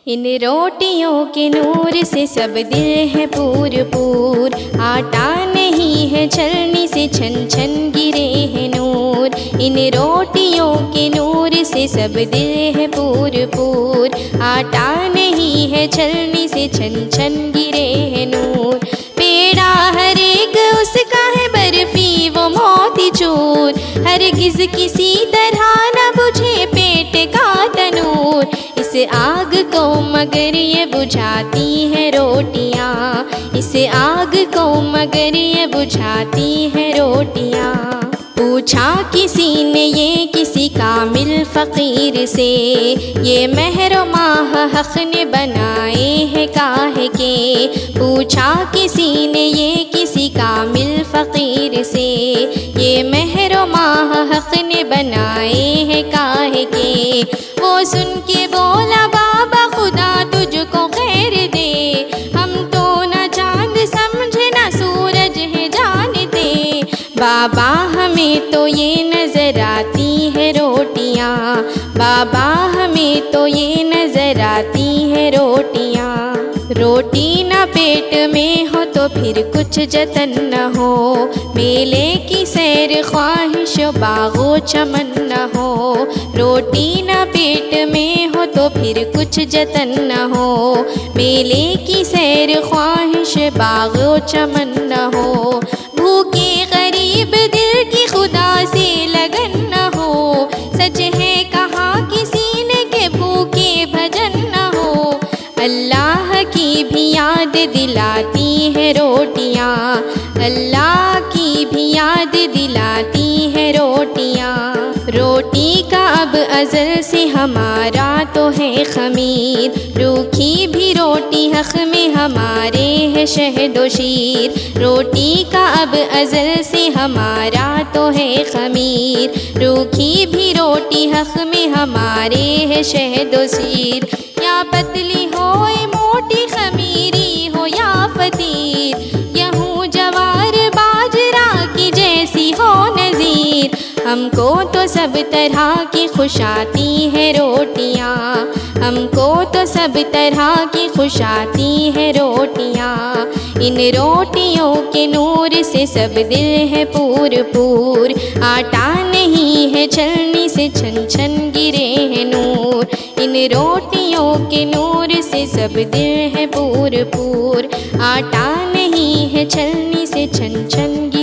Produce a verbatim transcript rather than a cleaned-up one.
इन रोटियों के नूर से सब दिल है पूर पूर, आटा नहीं है छलनी से छन छन गिरे हैं नूर। इन रोटियों के नूर से सब दिल है पूर पूर, आटा नहीं है छलनी से छन छन गिरे हैं नूर। पेड़ा हर एक उसका है बर्फी वो मोतीचूर, हरगिज़ किसी तरह न बुझे पेट का तनूर। इस आग को मगर ये बुझाती है रोटियाँ, इस आग को मगर ये बुझाती है रोटियाँ। पूछा किसी ने ये किसी कामिल फ़कीर से, ये महर माह हक़ ने बनाए हैं काहे के। पूछा किसी ने ये किसी कामिल फ़कीर से, ये महर माह हक़ ने बनाए हैं काहे के। वो सुन के बोला बाबा खुदा तुझको खैर दे, हम तो न चाँद समझे न सूरज है जानते। बाबा हमें तो ये नज़र आती है रोटियाँ, बाबा हमें तो ये नज़र आती है रोटियाँ। रोटी न पेट में हो तो फिर कुछ जतन न हो, मेले की सैर ख्वाहिश बागो चमन न हो। रोटी न पेट में हो तो फिर कुछ जतन न हो, मेले की सैर ख्वाहिश बागो चमन न हो। भूखे गरीब दिल की खुदा से लगन न हो, सच है कहा किसी ने के भूखे भजन न हो। अल्लाह की भी याद दिलाती है रोटियाँ, अल्लाह की भी याद दिलाती है रोटियाँ। रोटी का अब अज़ल से हमारा तो है ख़मीर, रूखी भी रोटी हक़ में हमारे है शहद व शीर। रोटी का अब अज़ल से हमारा तो है ख़मीर, रूखी भी रोटी हक़ में हमारे है शहद व शीर। या पतली हो मोटी खमीरी हो या फतीर, गेहूँ जवार बाजरा की जैसी हो नज़ीर। हमको तो सब तरह की खुश आती है रोटियाँ, हमको तो सब तरह की खुश आती है रोटियाँ। इन रोटियों के नूर से सब दिल है पूर पूर, आटा नहीं है छलनी से छन छन गिरे हैं नूर। इन रोटियों के नूर से सब दिल है पूर पूर, आटा नहीं है छलनी से छन छन गिरे